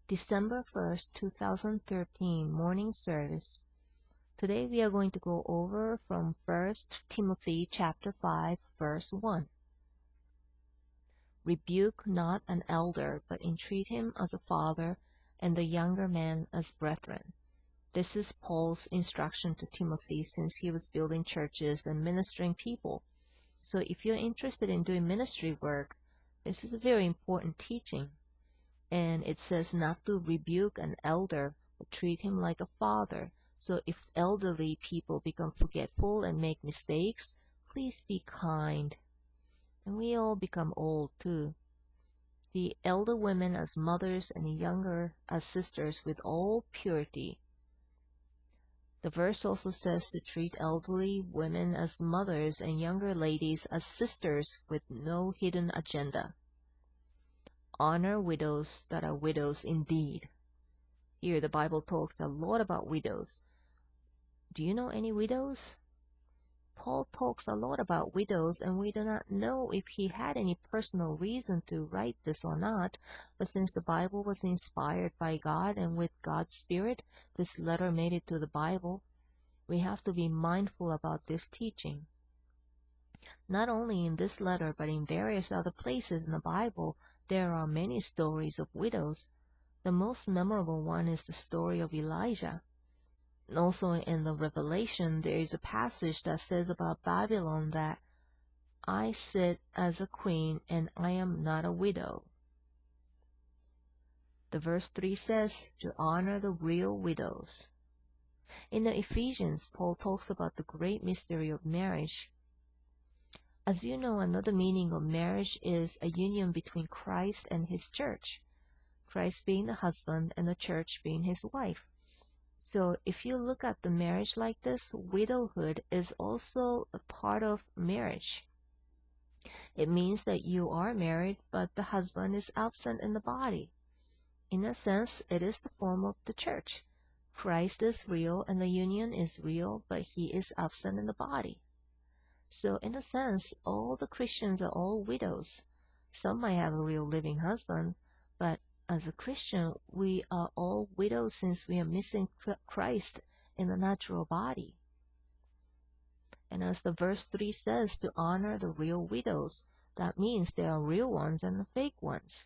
December 1st, 2013 morning service. Today we are going to go over from 1 Timothy chapter 5 verse 1. Rebuke not an elder, but entreat him as a father, and the younger men as brethren. This is Paul's instruction to Timothy since he was building churches and ministering people. So if you're interested in doing ministry work, this is a very important teaching. And it says not to rebuke an elder, but treat him like a father. So if elderly people become forgetful and make mistakes, please be kind. And we all become old too. The elder women as mothers and the younger as sisters with all purity. The verse also says to treat elderly women as mothers and younger ladies as sisters with no hidden agenda. Honor widows that are widows indeed. Here the Bible talks a lot about widows. Do you know any widows? Paul talks a lot about widows, and we do not know if he had any personal reason to write this or not, but since the Bible was inspired by God and with God's Spirit, this letter made it to the Bible. We have to be mindful about this teaching. Not only in this letter, but in various other places in the Bible, there are many stories of widows. The most memorable one is the story of Elijah. Also in the Revelation, there is a passage that says about Babylon that I sit as a queen and I am not a widow. The verse 3 says to honor the real widows. In the Ephesians, Paul talks about the great mystery of marriage. As you know, another meaning of marriage is a union between Christ and his church. Christ being the husband and the church being his wife. So if you look at the marriage like this, widowhood is also a part of marriage. It means that you are married, but the husband is absent in the body. In a sense, it is the form of the church. Christ is real and the union is real, but he is absent in the body. So in a sense, all the Christians are all widows. Some might have a real living husband, but as a Christian, we are all widows since we are missing Christ in the natural body. And as the verse 3 says, to honor the real widows, that means there are real ones and fake ones.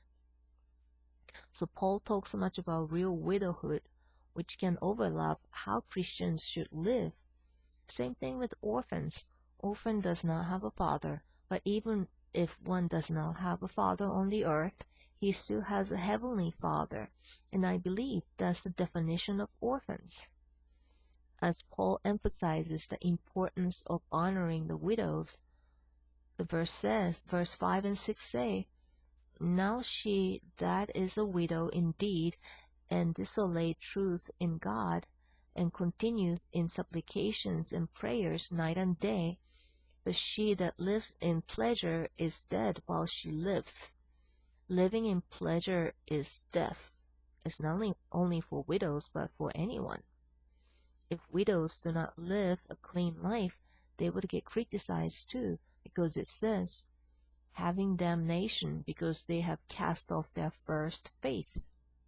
So Paul talks so much about real widowhood, which can overlap how Christians should live. Same thing with orphans. Orphan does not have a father, but even if one does not have a father on the earth, he still has a heavenly Father, and I believe that's the definition of orphans. As Paul emphasizes the importance of honoring the widows, the verse 5 and 6 say, Now she that is a widow indeed, and desolate truth in God, and continues in supplications and prayers night and day, but she that lives in pleasure is dead while she lives. Living in pleasure is death. It's not only for widows, but for anyone. If widows do not live a clean life, they would get criticized too, because it says, having damnation because they have cast off their first faith.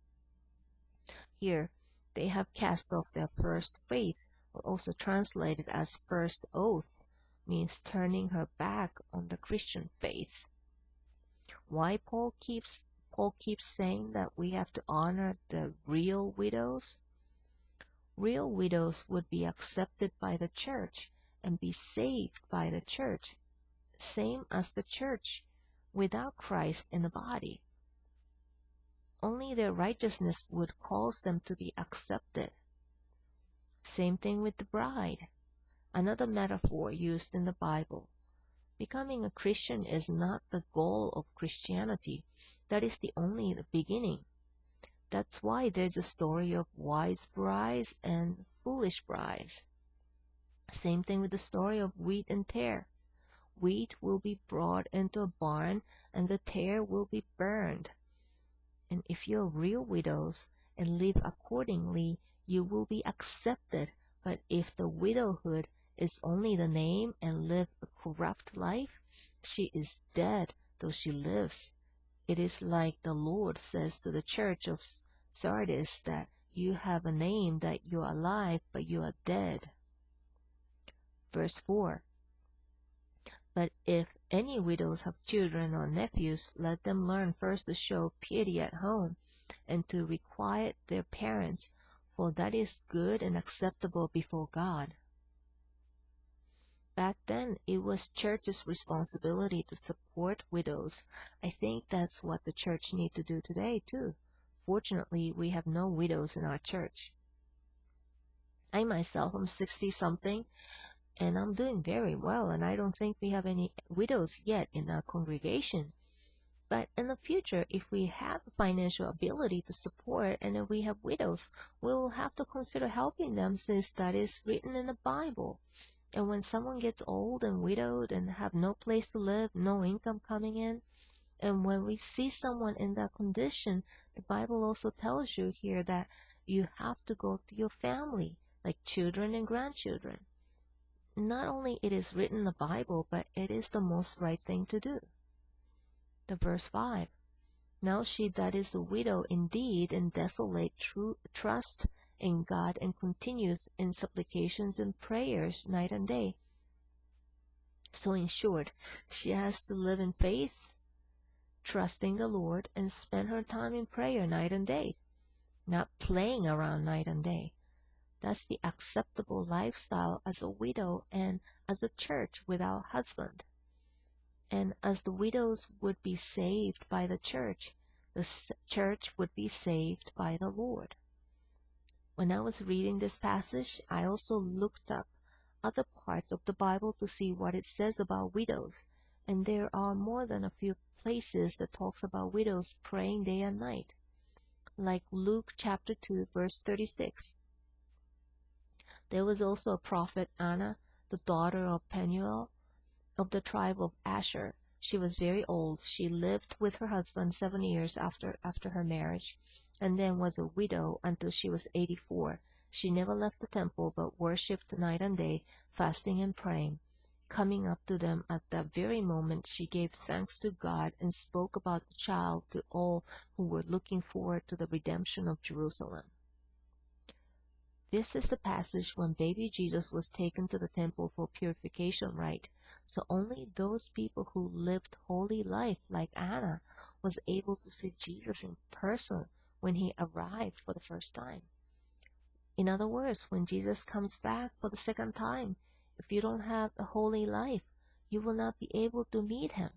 Here, they have cast off their first faith, or also translated as first oath, means turning her back on the Christian faith. Why Paul keeps saying that we have to honor the real widows? Real widows would be accepted by the church and be saved by the church, same as the church, without Christ in the body. Only their righteousness would cause them to be accepted. Same thing with the bride, another metaphor used in the Bible. Becoming a Christian is not the goal of Christianity. That is only the beginning. That's why there's a story of wise brides and foolish brides. Same thing with the story of wheat and tare. Wheat will be brought into a barn and the tare will be burned. And if you're real widows and live accordingly, you will be accepted. But if the widowhood is only the name and live a corrupt life, she is dead though she lives. It is like the Lord says to the church of Sardis that you have a name that you are alive, but you are dead. Verse 4. But if any widows have children or nephews, let them learn first to show pity at home, and to requite their parents, for that is good and acceptable before God. Back then, it was church's responsibility to support widows. I think that's what the church needs to do today, too. Fortunately, we have no widows in our church. I myself am 60-something, and I'm doing very well, and I don't think we have any widows yet in our congregation. But in the future, if we have the financial ability to support and if we have widows, we will have to consider helping them, since that is written in the Bible. And when someone gets old and widowed and have no place to live, no income coming in, and when we see someone in that condition, the Bible also tells you here that you have to go to your family, like children and grandchildren. Not only it is written in the Bible, but it is the most right thing to do. The verse 5. Now she that is a widow indeed and desolate trust in God, and continues in supplications and prayers night and day. So in short, she has to live in faith, trusting the Lord, and spend her time in prayer night and day, not playing around night and day. That's the acceptable lifestyle as a widow and as a church without husband. And as the widows would be saved by the church church would be saved by the Lord. When I was reading this passage, I also looked up other parts of the Bible to see what it says about widows. And there are more than a few places that talks about widows praying day and night. Like Luke chapter 2, verse 36. There was also a prophet Anna, the daughter of Penuel, of the tribe of Asher. She was very old. She lived with her husband 7 years after her marriage, and then was a widow until she was 84. She never left the temple, but worshipped night and day, fasting and praying. Coming up to them at that very moment, she gave thanks to God and spoke about the child to all who were looking forward to the redemption of Jerusalem. This is the passage when baby Jesus was taken to the temple for purification rite. So only those people who lived holy life like Anna was able to see Jesus in person when he arrived for the first time. In other words, when Jesus comes back for the second time, if you don't have a holy life, you will not be able to meet him.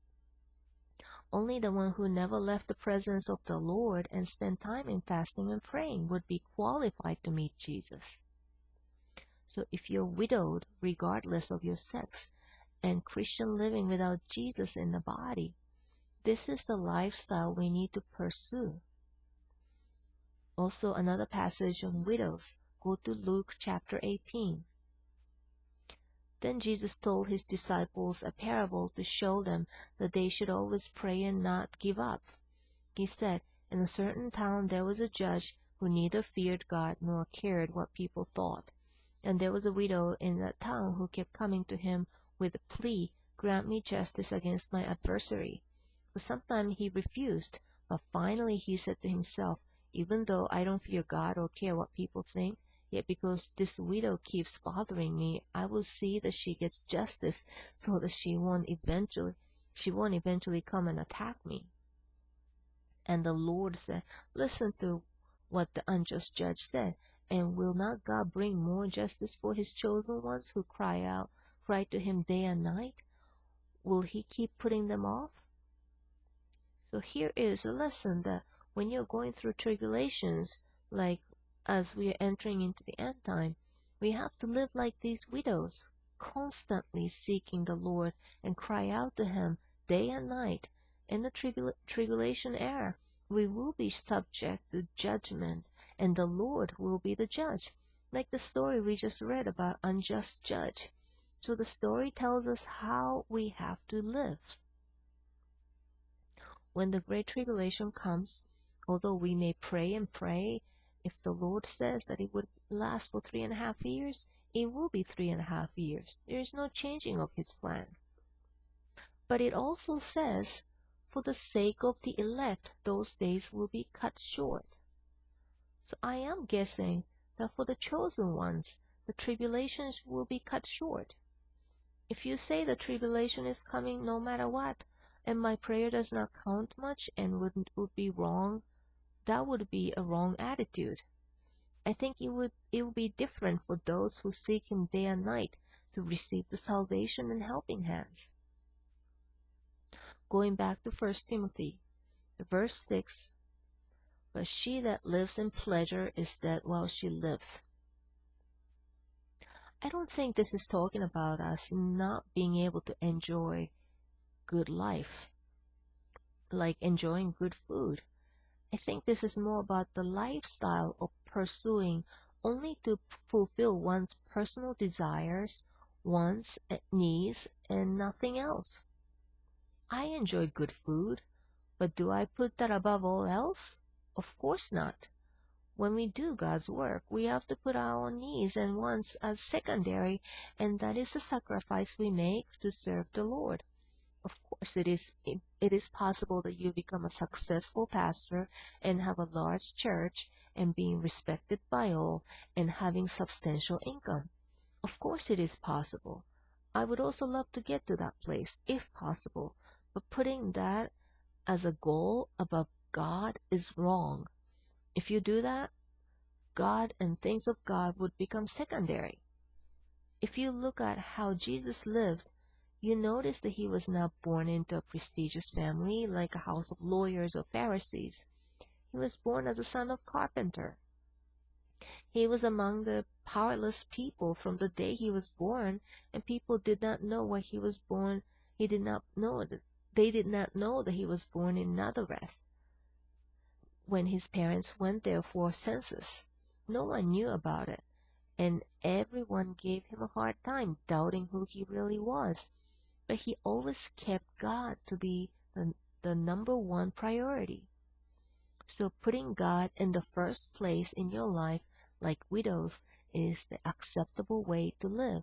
Only the one who never left the presence of the Lord and spent time in fasting and praying would be qualified to meet Jesus. So if you're widowed, regardless of your sex, and Christian living without Jesus in the body, this is the lifestyle we need to pursue. Also, another passage on widows. Go to Luke chapter 18. Then Jesus told his disciples a parable to show them that they should always pray and not give up. He said, in a certain town there was a judge who neither feared God nor cared what people thought. And there was a widow in that town who kept coming to him with the plea, grant me justice against my adversary. For some time he refused, but finally he said to himself, even though I don't fear God or care what people think, yet because this widow keeps bothering me, I will see that she gets justice so that she won't eventually come and attack me. And the Lord said, listen to what the unjust judge said. And will not God bring more justice for his chosen ones who cry to him day and night? Will he keep putting them off? So here is a lesson that when you're going through tribulations, like as we are entering into the end time, we have to live like these widows, constantly seeking the Lord and cry out to him day and night. In the tribulation era, we will be subject to judgment, and the Lord will be the judge, like the story we just read about unjust judge. So the story tells us how we have to live. When the great tribulation comes, although we may pray and pray, if the Lord says that it would last for 3.5 years, it will be 3.5 years. There is no changing of his plan. But it also says, for the sake of the elect, those days will be cut short. So I am guessing that for the chosen ones, the tribulations will be cut short. If you say the tribulation is coming no matter what, and my prayer does not count much and would be wrong, that would be a wrong attitude. I think it would be different for those who seek him day and night to receive the salvation and helping hands. Going back to 1 Timothy, verse 6, but she that lives in pleasure is dead while she lives. I don't think this is talking about us not being able to enjoy good life, like enjoying good food. I think this is more about the lifestyle of pursuing only to fulfill one's personal desires, wants, needs, and nothing else. I enjoy good food, but do I put that above all else? Of course not. When we do God's work, we have to put our own needs and wants as secondary, and that is the sacrifice we make to serve the Lord. Of course, it is possible that you become a successful pastor and have a large church and being respected by all and having substantial income. Of course, it is possible. I would also love to get to that place if possible, but putting that as a goal above God is wrong. If you do that, God and things of God would become secondary. If you look at how Jesus lived, you notice that he was not born into a prestigious family like a house of lawyers or Pharisees. He was born as a son of carpenter. He was among the powerless people from the day he was born, and people did not know why he was born. He did not know that They did not know that he was born in Nazareth when his parents went there for a census. No one knew about it, and everyone gave him a hard time, doubting who he really was. But he always kept God to be the number one priority. So putting God in the first place in your life, like widows, is the acceptable way to live.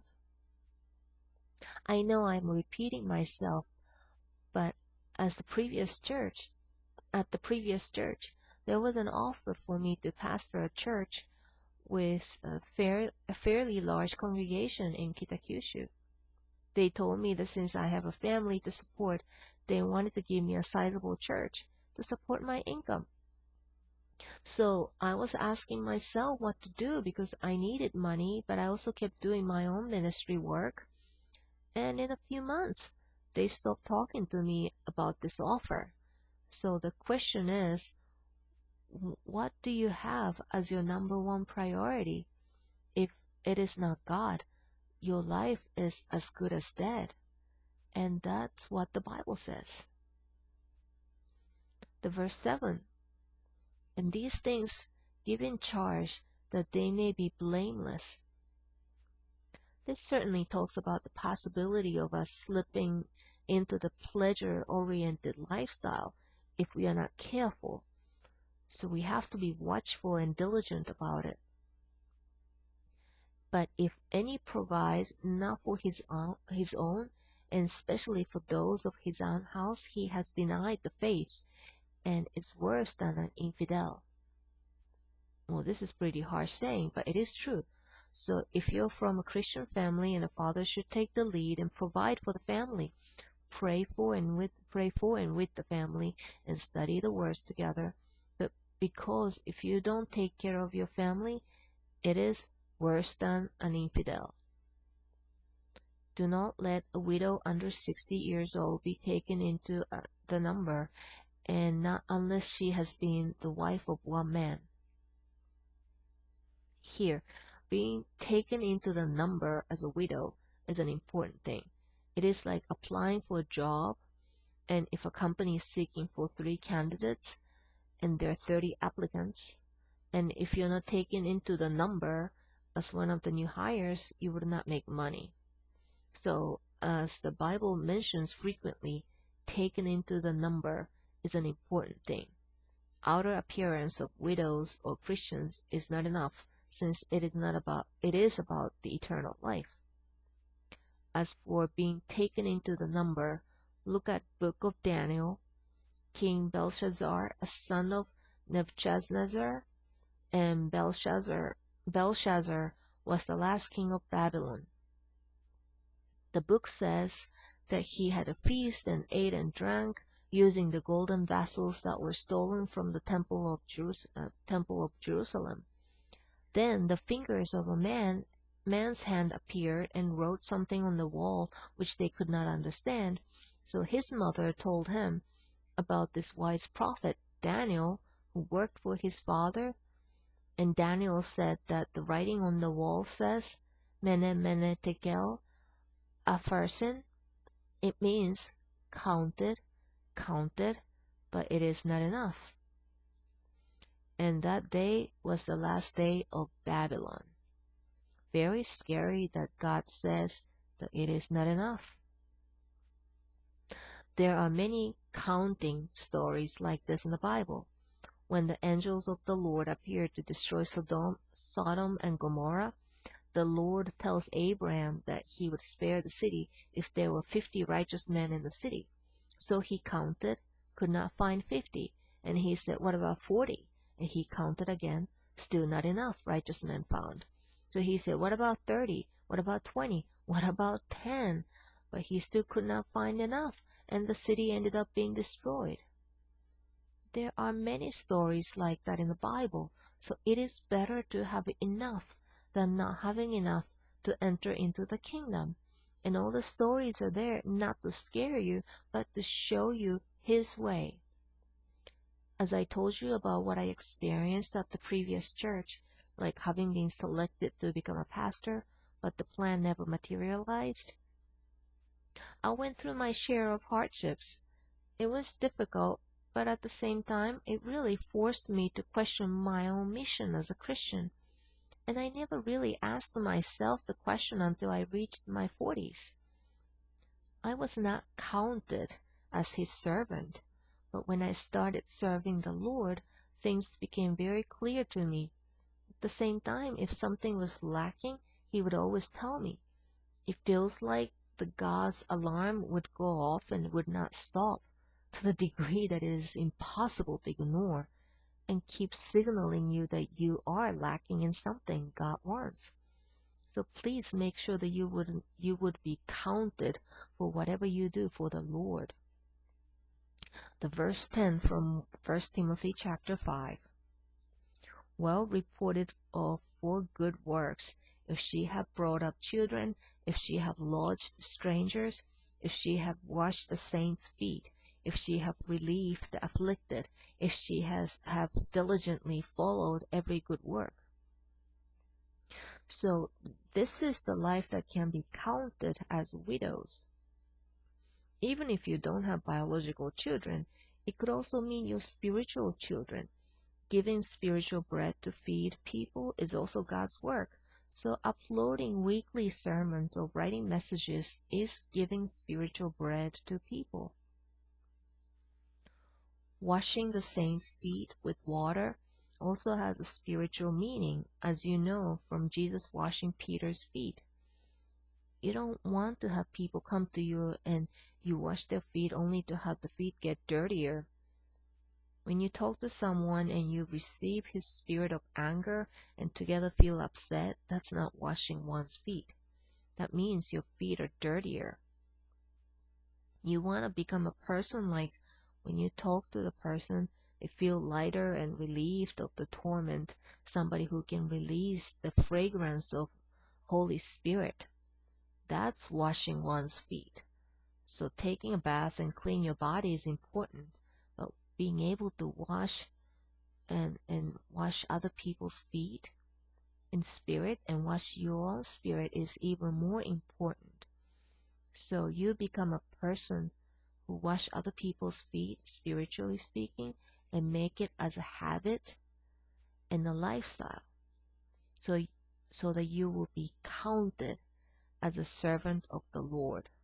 I know I'm repeating myself, but as at the previous church, there was an offer for me to pastor a church with a fairly large congregation in Kitakyushu. They told me that since I have a family to support, they wanted to give me a sizable church to support my income. So I was asking myself what to do because I needed money, but I also kept doing my own ministry work. And in a few months, they stopped talking to me about this offer. So the question is, what do you have as your number one priority? If it is not God, your life is as good as dead. And that's what the Bible says. The verse 7, and these things give in charge that they may be blameless. This certainly talks about the possibility of us slipping into the pleasure-oriented lifestyle if we are not careful. So we have to be watchful and diligent about it. But if any provides not for his own, and especially for those of his own house, he has denied the faith and is worse than an infidel. Well, this is pretty harsh saying, but it is true. So if you're from a Christian family and a father should take the lead and provide for the family, pray for and with the family and study the words together. But because if you don't take care of your family, it is worse than an infidel. Do not let a widow under 60 years old be taken into the number, and not unless she has been the wife of one man. Here, being taken into the number as a widow is an important thing. It is like applying for a job, and if a company is seeking for 3 candidates and there are 30 applicants, and if you're not taken into the number as one of the new hires, you would not make money. So, as the Bible mentions frequently, taken into the number is an important thing. Outer appearance of widows or Christians is not enough, since it is about the eternal life. As for being taken into the number, look at Book of Daniel. King Belshazzar, a son of Nebuchadnezzar, and Belshazzar was the last king of Babylon. The book says that he had a feast and ate and drank using the golden vessels that were stolen from the temple of Jerusalem. Then the fingers of a man's hand appeared and wrote something on the wall which they could not understand. So his mother told him about this wise prophet Daniel, who worked for his father. And Daniel said that the writing on the wall says, Mene Mene Tekel Upharsin. It means counted, counted, but it is not enough. And that day was the last day of Babylon. Very scary that God says that it is not enough. There are many counting stories like this in the Bible. When the angels of the Lord appeared to destroy Sodom and Gomorrah, the Lord tells Abraham that he would spare the city if there were 50 righteous men in the city. So he counted, could not find 50, and he said, what about 40? And he counted again, still not enough righteous men found. So he said, what about 30? What about 20? What about 10? But he still could not find enough, and the city ended up being destroyed. There are many stories like that in the Bible, so it is better to have enough than not having enough to enter into the kingdom. And all the stories are there not to scare you, but to show you His way. As I told you about what I experienced at the previous church, like having been selected to become a pastor, but the plan never materialized, I went through my share of hardships. It was difficult, but at the same time, it really forced me to question my own mission as a Christian. And I never really asked myself the question until I reached my 40s. I was not counted as His servant, but when I started serving the Lord, things became very clear to me. At the same time, if something was lacking, He would always tell me. It feels like the God's alarm would go off and would not stop, to the degree that it is impossible to ignore, and keep signaling you that you are lacking in something God wants. So please make sure that you would be counted for whatever you do for the Lord. The verse 10 from 1 Timothy chapter 5. Well reported of for good works, if she have brought up children, if she have lodged strangers, if she have washed the saints' feet, if she have relieved the afflicted, if she have diligently followed every good work. So this is the life that can be counted as widows. Even if you don't have biological children, it could also mean your spiritual children. Giving spiritual bread to feed people is also God's work. So uploading weekly sermons or writing messages is giving spiritual bread to people. Washing the saints' feet with water also has a spiritual meaning, as you know from Jesus washing Peter's feet. You don't want to have people come to you and you wash their feet only to have the feet get dirtier. When you talk to someone and you receive his spirit of anger and together feel upset, that's not washing one's feet. That means your feet are dirtier. You want to become a person like when you talk to the person, they feel lighter and relieved of the torment, somebody who can release the fragrance of Holy Spirit. That's washing one's feet. So taking a bath and clean your body is important, but being able to wash and wash other people's feet in spirit and wash your own spirit is even more important. So you become a person who wash other people's feet, spiritually speaking, and make it as a habit and a lifestyle. So that you will be counted as a servant of the Lord.